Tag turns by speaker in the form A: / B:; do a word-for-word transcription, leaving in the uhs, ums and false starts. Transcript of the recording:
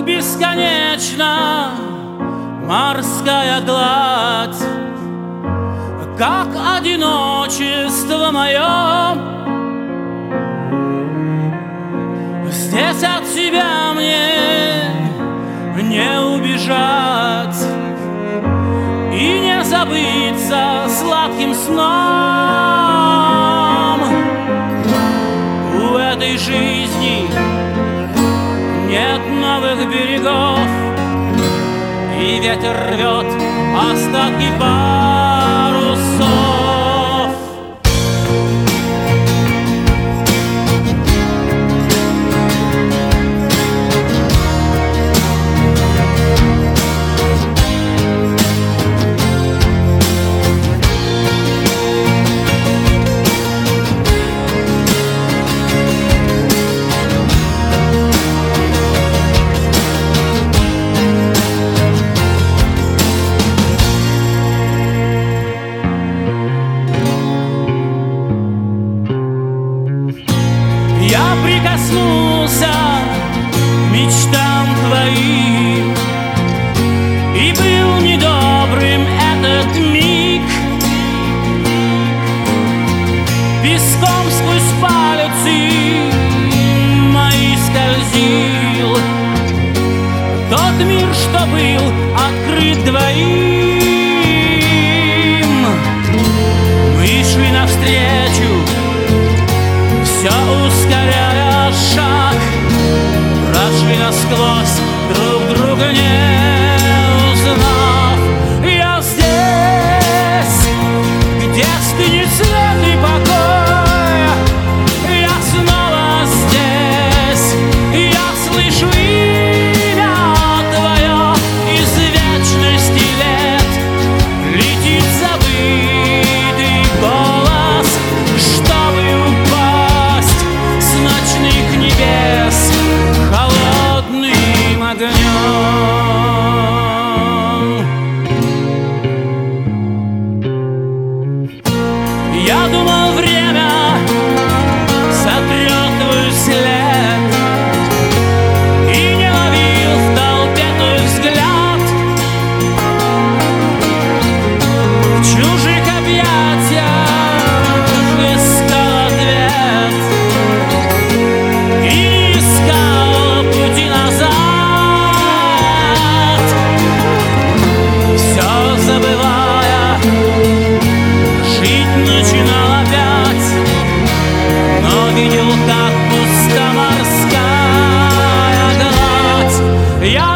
A: бесконечна морская гладь, как одиночество мое. Здесь от тебя мне не убежать и не забыться сладким сном. У этой жизни нет новых берегов, и ветер рвет остатки парусов. Я прикоснулся к мечтам твоим, и был недобрым этот миг. Песком сквозь пальцы мои скользил тот мир, что был открыт двоим. Мы шли навстречу, все ускоряя шаг, прошли насквозь, друг друга не узнав. Я здесь, где стынет светлый покой, я снова здесь, я слышу имя твое из вечности лет. Летит забытый голос, чтобы упасть с ночных небес холодным огнем. Я думал, время сотрет твой след, и не ловил в толпе твой взгляд. В чужих объятиях искал ответ и искал пути назад. Все забывая, жить начинал опять, но видел, как пуста морская гладь. Я